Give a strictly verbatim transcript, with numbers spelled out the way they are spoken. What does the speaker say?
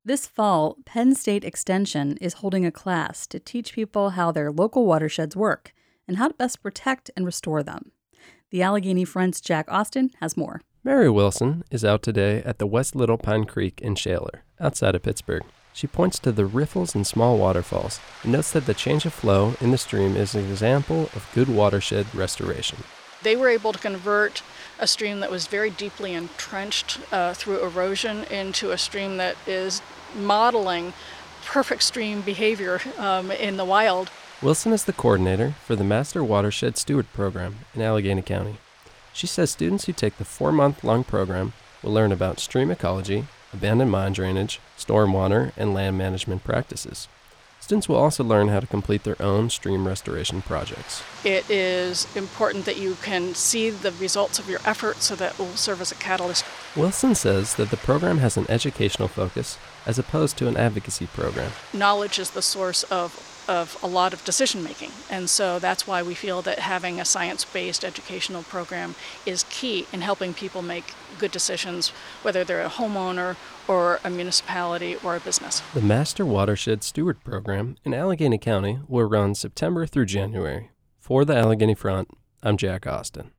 This fall, Penn State Extension is holding a class to teach people how their local watersheds work and how to best protect and restore them. The Allegheny Front's Jack Austin has more. Mary Wilson is out today at the West Little Pine Creek in Shaler, outside of Pittsburgh. She points to the riffles and small waterfalls and notes that the change of flow in the stream is an example of good watershed restoration. They were able to convert a stream that was very deeply entrenched uh, through erosion into a stream that is modeling perfect stream behavior um, in the wild. Wilson is the coordinator for the Master Watershed Steward Program in Allegheny County. She says students who take the four-month-long program will learn about stream ecology, abandoned mine drainage, stormwater, and land management practices. Students will also learn how to complete their own stream restoration projects. It is important that you can see the results of your effort so that it will serve as a catalyst. Wilson says that the program has an educational focus as opposed to an advocacy program. Knowledge is the source of of a lot of decision making, and so that's why we feel that having a science-based educational program is key in helping people make good decisions, whether they're a homeowner or a municipality or a business. The Master Watershed Steward Program in Allegheny County will run September through January. For the Allegheny Front, I'm Jack Austin.